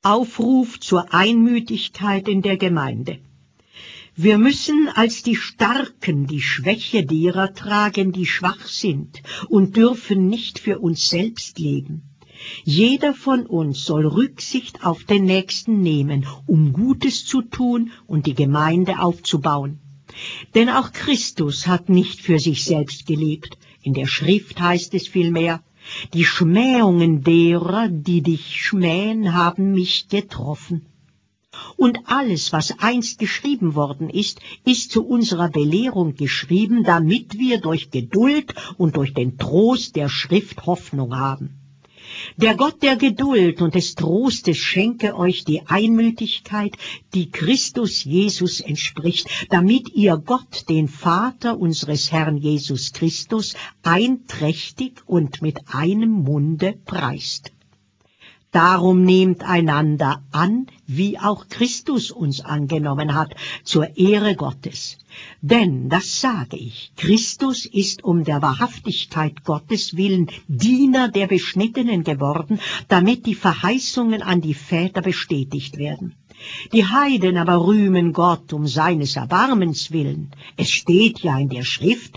Aufruf zur Einmütigkeit in der Gemeinde. Wir müssen als die Starken die Schwäche derer tragen, die schwach sind, und dürfen nicht für uns selbst leben. Jeder von uns soll Rücksicht auf den Nächsten nehmen, um Gutes zu tun und die Gemeinde aufzubauen. Denn auch Christus hat nicht für sich selbst gelebt. In der Schrift heißt es vielmehr: Die Schmähungen derer, die dich schmähen, haben mich getroffen. Und alles, was einst geschrieben worden ist, ist zu unserer Belehrung geschrieben, damit wir durch Geduld und durch den Trost der Schrift Hoffnung haben. Der Gott der Geduld und des Trostes schenke euch die Einmütigkeit, die Christus Jesus entspricht, damit ihr Gott, den Vater unseres Herrn Jesus Christus, einträchtig und mit einem Munde preist. Darum nehmt einander an, wie auch Christus uns angenommen hat, zur Ehre Gottes. Denn, das sage ich, Christus ist um der Wahrhaftigkeit Gottes willen Diener der Beschnittenen geworden, damit die Verheißungen an die Väter bestätigt werden. Die Heiden aber rühmen Gott um seines Erbarmens willen. Es steht ja in der Schrift: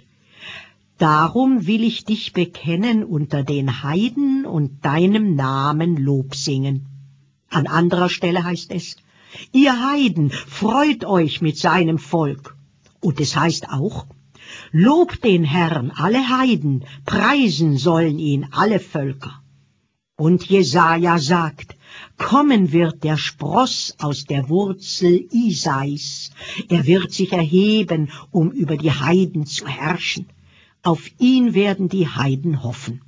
Darum will ich dich bekennen unter den Heiden und deinem Namen Lob singen. An anderer Stelle heißt es: Ihr Heiden, freut euch mit seinem Volk. Und es heißt auch: Lobt den Herrn alle Heiden, preisen sollen ihn alle Völker. Und Jesaja sagt: Kommen wird der Spross aus der Wurzel Isais. Er wird sich erheben, um über die Heiden zu herrschen. Auf ihn werden die Heiden hoffen.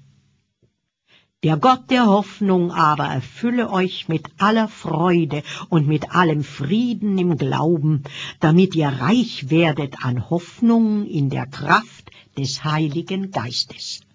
Der Gott der Hoffnung aber erfülle euch mit aller Freude und mit allem Frieden im Glauben, damit ihr reich werdet an Hoffnung in der Kraft des Heiligen Geistes.